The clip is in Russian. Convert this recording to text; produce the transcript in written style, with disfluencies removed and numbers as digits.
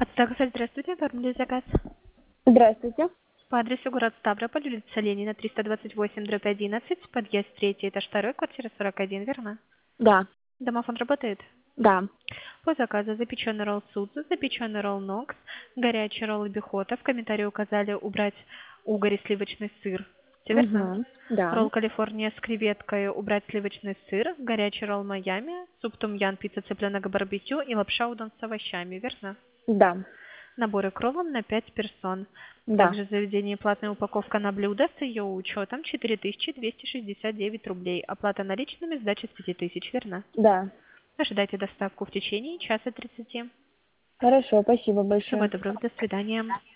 Отзыватель, здравствуйте, оформили заказ. Здравствуйте. По адресу город Ставрополь, улица Ленина, 328/11, подъезд 3, этаж 2, квартира 41, верно? Да, Домофон работает? да. По заказу запеченный ролл Судзу, запеченный ролл Нокс, горячий ролл Бихота. В комментарии указали убрать угорь и сливочный сыр. Все верно? Угу. Да, Ролл Калифорния с креветкой, убрать сливочный сыр, горячий ролл Майами, суп тум-ян, пицца цыпленок барбекю и лапша удон с овощами, верно? да, Наборы к роллам на 5 персон. да. Также в заведении платная упаковка на блюдо с ее учетом 4269 рублей. Оплата наличными, сдача с 5000, верно? Да. Ожидайте доставку в течение часа 30. Хорошо, спасибо Всего большое. доброго, до свидания.